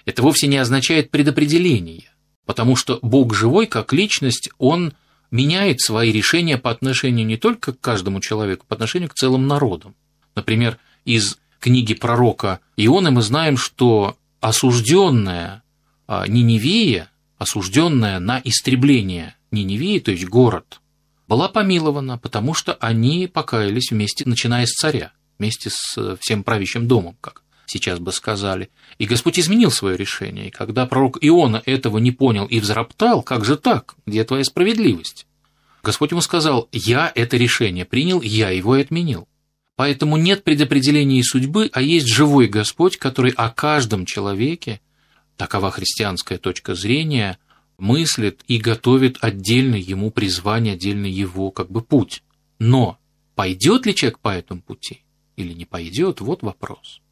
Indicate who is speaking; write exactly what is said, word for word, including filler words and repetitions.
Speaker 1: это вовсе не означает предопределение, потому что Бог живой как личность, Он меняет свои решения по отношению не только к каждому человеку, по отношению к целым народам. Например, из книги пророка Ионы мы знаем, что осужденная Ниневия, осужденная на истребление Ниневии, то есть город, была помилована, потому что они покаялись вместе, начиная с царя, вместе с всем правящим домом, как сейчас бы сказали. И Господь изменил свое решение. И когда пророк Иона этого не понял и взроптал, как же так? Где твоя справедливость? Господь ему сказал: я это решение принял, я его и отменил. Поэтому нет предопределения судьбы, а есть живой Господь, который о каждом человеке, такова христианская точка зрения, мыслит и готовит отдельный ему призвание, отдельный его как бы путь. Но пойдет ли человек по этому пути или не пойдет, вот вопрос.